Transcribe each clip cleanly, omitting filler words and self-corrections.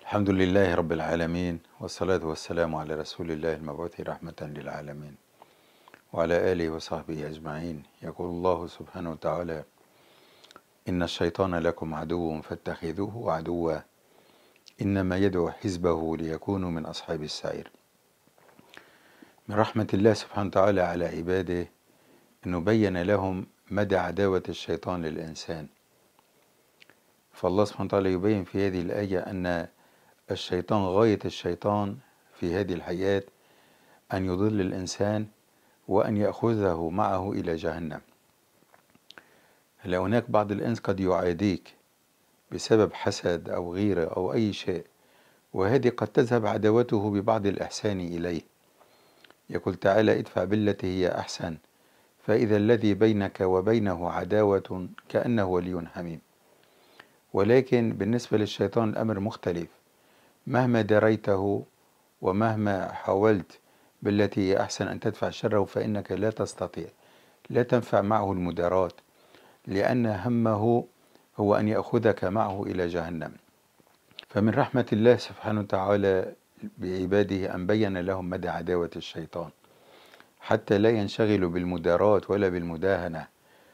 الحمد لله رب العالمين، والصلاة والسلام على رسول الله المبعوث رحمة للعالمين وعلى آله وصحبه أجمعين. يقول الله سبحانه وتعالى: إن الشيطان لكم عدو فاتخذوه عدوا إنما يدعو حزبه ليكونوا من أصحاب السعير. من رحمة الله سبحانه وتعالى على عباده أنه بين لهم مدى عداوة الشيطان للإنسان. فالله سبحانه وتعالى يبين في هذه الآية أن الشيطان غاية الشيطان في هذه الحياة أن يضل الإنسان وأن يأخذه معه إلى جهنم. هلا هناك بعض الإنس قد يعاديك بسبب حسد أو غيرة أو أي شيء، وهذه قد تذهب عداوته ببعض الإحسان إليه. يقول تعالى: ادفع بالتي هي أحسن فإذا الذي بينك وبينه عداوة كأنه ولي حميم. ولكن بالنسبة للشيطان الأمر مختلف، مهما دريته ومهما حاولت بالتي هي أحسن أن تدفع شره فإنك لا تستطيع، لا تنفع معه المداراة، لأن همه هو أن يأخذك معه إلى جهنم. فمن رحمة الله سبحانه وتعالى بعباده أن بين لهم مدى عداوة الشيطان حتى لا ينشغلوا بالمداراة ولا بالمداهنة،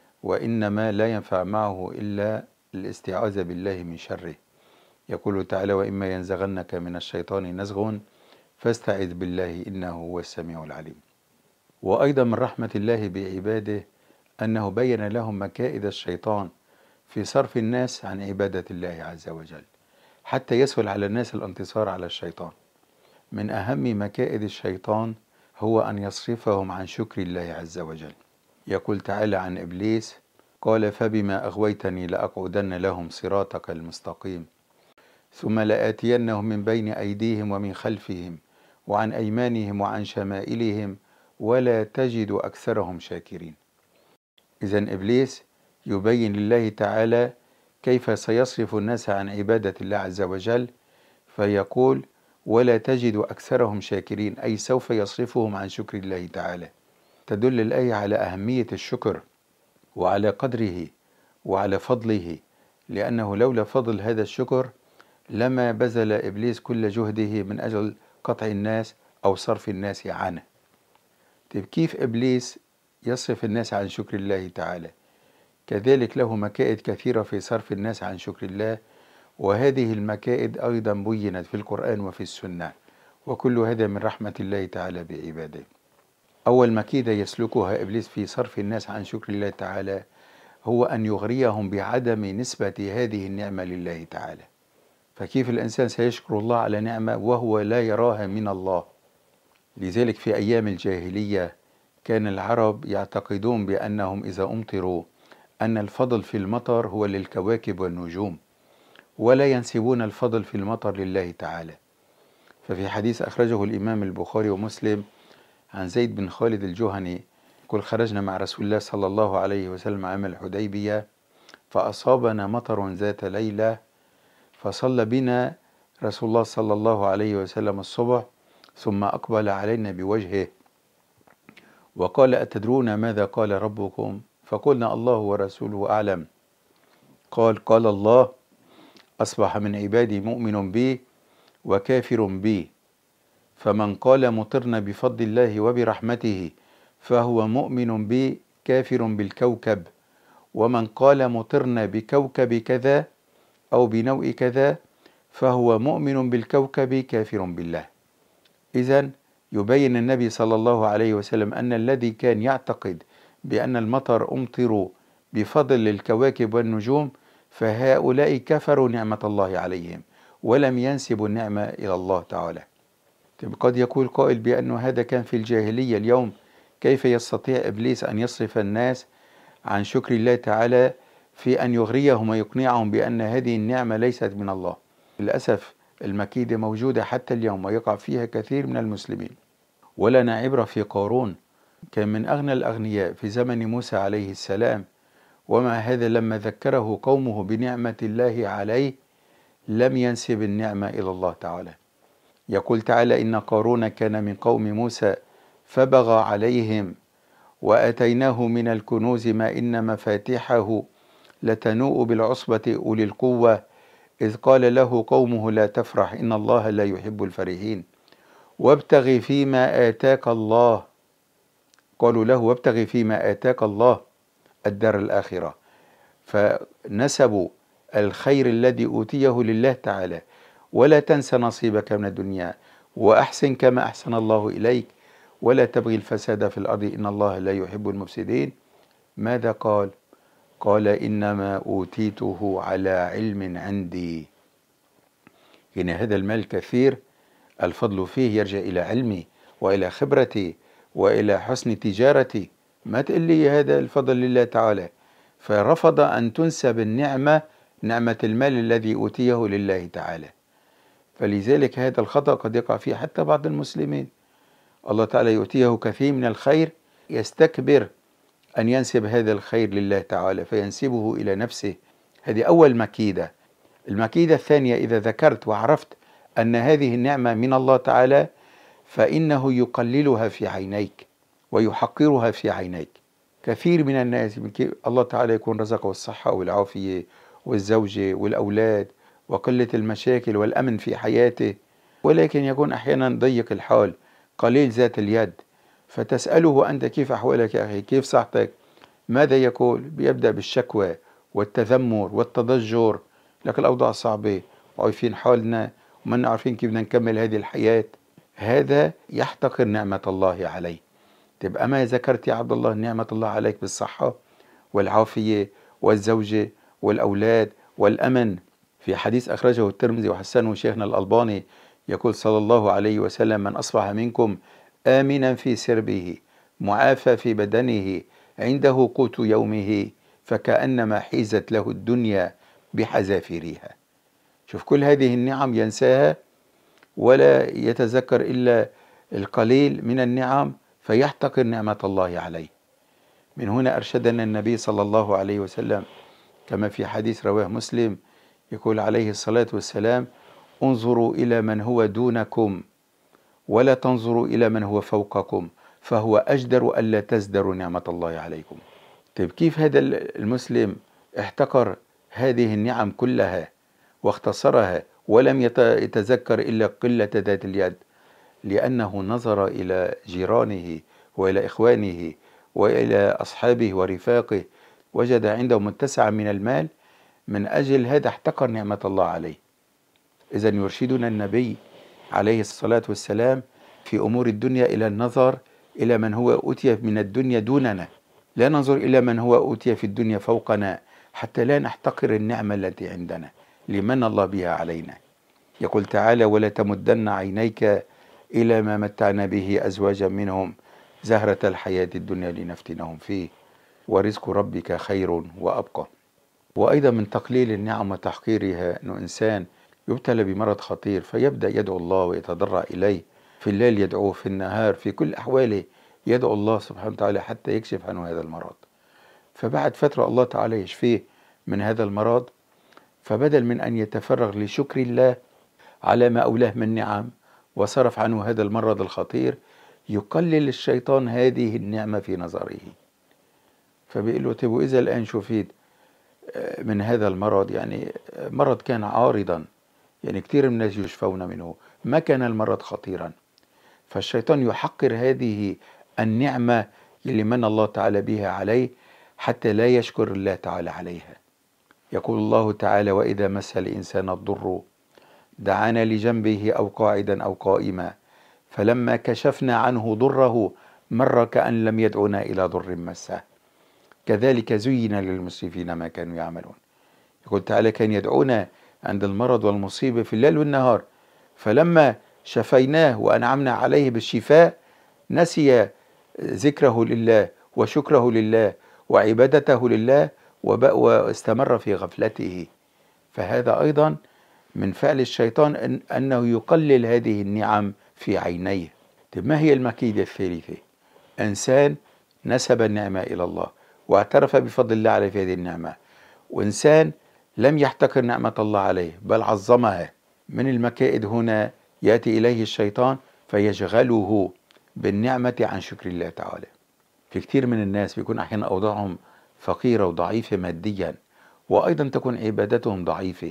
وإنما لا ينفع معه إلا الاستعاذة بالله من شره. يقول تعالى: وإما ينزغنك من الشيطان نزغ فاستعذ بالله إنه هو السميع العليم. وأيضا من رحمة الله بعباده أنه بين لهم مكائد الشيطان في صرف الناس عن عبادة الله عز وجل حتى يسهل على الناس الانتصار على الشيطان. من أهم مكائد الشيطان هو أن يصرفهم عن شكر الله عز وجل. يقول تعالى عن إبليس: قال فبما أغويتني لأقعدن لهم صراطك المستقيم ثم لآتينهم من بين أيديهم ومن خلفهم وعن أيمانهم وعن شمائلهم ولا تجد أكثرهم شاكرين. إذن إبليس يبين لله تعالى كيف سيصرف الناس عن عبادة الله عز وجل، فيقول: ولا تجد أكثرهم شاكرين، أي سوف يصرفهم عن شكر الله تعالى. تدل الآية على أهمية الشكر وعلى قدره وعلى فضله، لأنه لولا فضل هذا الشكر لما بذل إبليس كل جهده من أجل قطع الناس أو صرف الناس عنه. طيب كيف إبليس يصرف الناس عن شكر الله تعالى؟ كذلك له مكائد كثيرة في صرف الناس عن شكر الله، وهذه المكائد أيضا بينت في القرآن وفي السنة، وكل هذا من رحمة الله تعالى بعباده. أول مكيدة يسلكها إبليس في صرف الناس عن شكر الله تعالى هو أن يغريهم بعدم نسبة هذه النعمة لله تعالى. فكيف الإنسان سيشكر الله على نعمة وهو لا يراها من الله؟ لذلك في أيام الجاهلية كان العرب يعتقدون بأنهم إذا أمطروا أن الفضل في المطر هو للكواكب والنجوم، ولا ينسبون الفضل في المطر لله تعالى. ففي حديث أخرجه الإمام البخاري ومسلم عن زيد بن خالد الجهني يقول: خرجنا مع رسول الله صلى الله عليه وسلم عام الحديبية فأصابنا مطر ذات ليلة، فصلى بنا رسول الله صلى الله عليه وسلم الصبح ثم أقبل علينا بوجهه وقال: أتدرون ماذا قال ربكم؟ فقلنا: الله ورسوله أعلم. قال الله: أصبح من عبادي مؤمن بي وكافر بي، فمن قال مطرنا بفضل الله وبرحمته فهو مؤمن بي كافر بالكوكب، ومن قال مطرنا بكوكب كذا أو بنوء كذا فهو مؤمن بالكوكب كافر بالله. إذن يبين النبي صلى الله عليه وسلم أن الذي كان يعتقد بأن المطر أمطر بفضل الكواكب والنجوم فهؤلاء كفروا نعمة الله عليهم ولم ينسبوا النعمة إلى الله تعالى. قد يقول قائل بأن هذا كان في الجاهلية، اليوم كيف يستطيع إبليس أن يصرف الناس عن شكر الله تعالى في أن يغريهم ويقنعهم بأن هذه النعمة ليست من الله؟ للأسف المكيدة موجودة حتى اليوم ويقع فيها كثير من المسلمين. ولنا عبرة في قارون، كان من أغنى الأغنياء في زمن موسى عليه السلام، ومع هذا لما ذكره قومه بنعمة الله عليه لم ينسب النعمة إلى الله تعالى. يقول تعالى: إن قارون كان من قوم موسى فبغى عليهم وآتيناه من الكنوز ما إن مفاتحه لتنوء بالعصبة أولي القوة إذ قال له قومه لا تفرح إن الله لا يحب الفرحين وابتغ فيما آتاك الله. قالوا له وابتغ فيما آتاك الله الدار الآخرة، فنسبوا الخير الذي أوتيه لله تعالى. ولا تنس نصيبك من الدنيا وأحسن كما أحسن الله إليك ولا تبغي الفساد في الأرض إن الله لا يحب المفسدين. ماذا قال؟ قال إنما أوتيته على علم عندي. يعني هذا المال كثير، الفضل فيه يرجع إلى علمي وإلى خبرتي وإلى حسن تجارتي، ما تقول لي هذا الفضل لله تعالى. فرفض أن تنسب النعمة، نعمة المال الذي أوتيه لله تعالى. فلذلك هذا الخطأ قد يقع فيه حتى بعض المسلمين، الله تعالى يؤتيه كثير من الخير، يستكبر أن ينسب هذا الخير لله تعالى فينسبه إلى نفسه. هذه أول مكيدة. المكيدة الثانية، إذا ذكرت وعرفت أن هذه النعمة من الله تعالى فإنه يقللها في عينيك ويحقرها في عينيك. كثير من الناس الله تعالى يكون رزقه الصحة والعافية والزوجة والأولاد وقلة المشاكل والأمن في حياته، ولكن يكون أحيانا ضيق الحال قليل ذات اليد، فتسأله أنت كيف أحوالك يا أخي، كيف صحتك؟ ماذا يقول؟ بيبدأ بالشكوى والتذمر والتضجر، لك الأوضاع صعبة وعارفين حالنا وما عارفين كيف بدنا نكمل هذه الحياة. هذا يحتقر نعمة الله عليه. تبقى ما ذكرت يا عبد الله نعمة الله عليك بالصحة والعافية والزوجة والأولاد والأمن. في حديث أخرجه الترمذي وحسنه شيخنا الألباني يقول صلى الله عليه وسلم: من أصبح منكم آمنا في سربه معافى في بدنه عنده قوت يومه فكأنما حيزت له الدنيا بحذافيرها. شوف كل هذه النعم ينساها ولا يتذكر إلا القليل من النعم فيحتقر نعمة الله عليه. من هنا أرشدنا النبي صلى الله عليه وسلم كما في حديث رواه مسلم، يقول عليه الصلاة والسلام: انظروا إلى من هو دونكم ولا تنظروا إلى من هو فوقكم فهو أجدر ألا تزدروا نعمة الله عليكم. طيب كيف هذا المسلم احتقر هذه النعم كلها واختصرها ولم يتذكر إلا قلة ذات اليد؟ لأنه نظر إلى جيرانه وإلى إخوانه وإلى أصحابه ورفاقه، وجد عندهم متسعا من المال، من أجل هذا احتقر نعمة الله عليه. إذن يرشدنا النبي عليه الصلاة والسلام في أمور الدنيا إلى النظر إلى من هو أوتي من الدنيا دوننا، لا ننظر إلى من هو أوتي في الدنيا فوقنا، حتى لا نحتقر النعمة التي عندنا لمن الله بها علينا. يقول تعالى: ولا تمدن عينيك إلى ما متعنا به أزواجا منهم زهرة الحياة الدنيا لنفتنهم فيه ورزق ربك خير وأبقى. وأيضا من تقليل النعم وتحقيرها أنه إنسان يبتلى بمرض خطير فيبدأ يدعو الله ويتضرع إليه، في الليل يدعوه، في النهار، في كل أحواله يدعو الله سبحانه وتعالى حتى يكشف عنه هذا المرض. فبعد فترة الله تعالى يشفيه من هذا المرض، فبدل من أن يتفرغ لشكر الله على ما أولاه من نعم وصرف عنه هذا المرض الخطير، يقلل الشيطان هذه النعمة في نظره. فبيقول له: طيب وإذا الآن شفيت من هذا المرض، يعني مرض كان عارضا، يعني كثير من الناس يشفون منه، ما كان المرض خطيرا. فالشيطان يحقر هذه النعمة اللي من الله تعالى بها عليه حتى لا يشكر الله تعالى عليها. يقول الله تعالى: وإذا مس الإنسان الضر دعانا لجنبه أو قاعدا أو قائما فلما كشفنا عنه ضره مر كأن لم يدعنا إلى ضر مسه كذلك زين للمسرفين ما كانوا يعملون. يقول تعالى: كان يدعونا عند المرض والمصيبة في الليل والنهار، فلما شفيناه وأنعمنا عليه بالشفاء نسي ذكره لله وشكره لله وعبادته لله واستمر في غفلته. فهذا أيضا من فعل الشيطان أنه يقلل هذه النعم في عينيه. ما هي المكيدة الثالثة؟ إنسان نسب النعمة إلى الله واعترف بفضل الله عليه في هذه النعمة، وإنسان لم يحتقر نعمة الله عليه بل عظمها. من المكائد هنا يأتي إليه الشيطان فيشغله بالنعمة عن شكر الله تعالى. في كثير من الناس بيكون أحيانا أوضاعهم فقيرة وضعيفة ماديا، وأيضا تكون عبادتهم ضعيفة،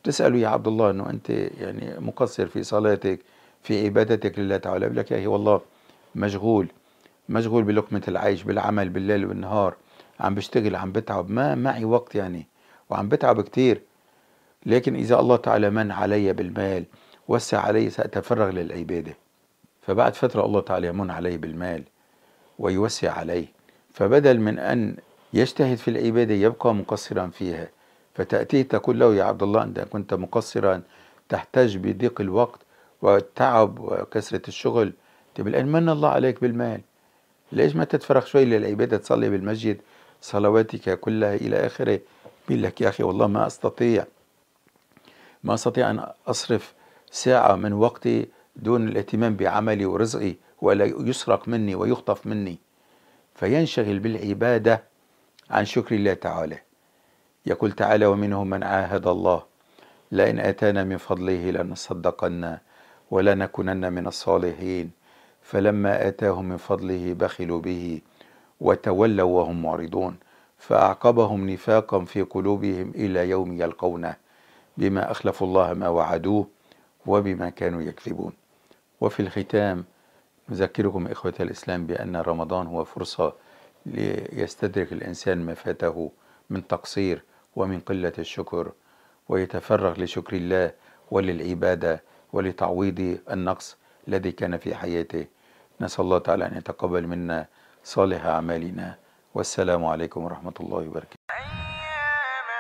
تسأله يا عبد الله أنه أنت يعني مقصر في صلاتك، في عبادتك لله تعالى، يقول لك يا أخي والله مشغول، مشغول بلقمة العيش، بالعمل بالليل والنهار، عم بشتغل، عم بتعب، ما معي وقت يعني، وعم بتعب كتير. لكن إذا الله تعالى من علي بالمال، وسع علي، سأتفرغ للعبادة. فبعد فترة الله تعالى يمن علي بالمال ويوسع عليه، فبدل من أن يجتهد في العبادة يبقى مقصرا فيها، فتأتيه تقول له يا عبد الله أنت كنت مقصرا، تحتاج بضيق الوقت والتعب وكثرة الشغل، طيب الآن من الله عليك بالمال، ليش ما تتفرغ شوي للعبادة، تصلي بالمسجد صلواتك كلها إلى آخره. بيقول لك يا أخي والله ما أستطيع أن أصرف ساعة من وقتي دون الاهتمام بعملي ورزقي، ولا يسرق مني ويخطف مني، فينشغل بالعبادة عن شكر الله تعالى. يقول تعالى ومنهم من عاهد الله لئن آتانا من فضله لنصدقن ولنكونن من الصالحين فلما آتاهم من فضله بخلوا به وتولوا وهم معرضون فأعقبهم نفاقا في قلوبهم إلى يوم يلقونه بما أخلفوا الله ما وعدوه وبما كانوا يكذبون. وفي الختام نذكركم إخوة الإسلام بأن رمضان هو فرصة ليستدرك الإنسان ما فاته من تقصير ومن قلة الشكر، ويتفرغ لشكر الله وللعبادة ولتعويض النقص الذي كان في حياته. نسأل الله تعالى أن يتقبل منا صالح أعمالنا، والسلام عليكم ورحمة الله وبركاته. أياما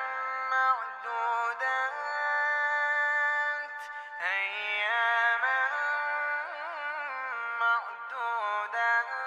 معدودات أياما معدودات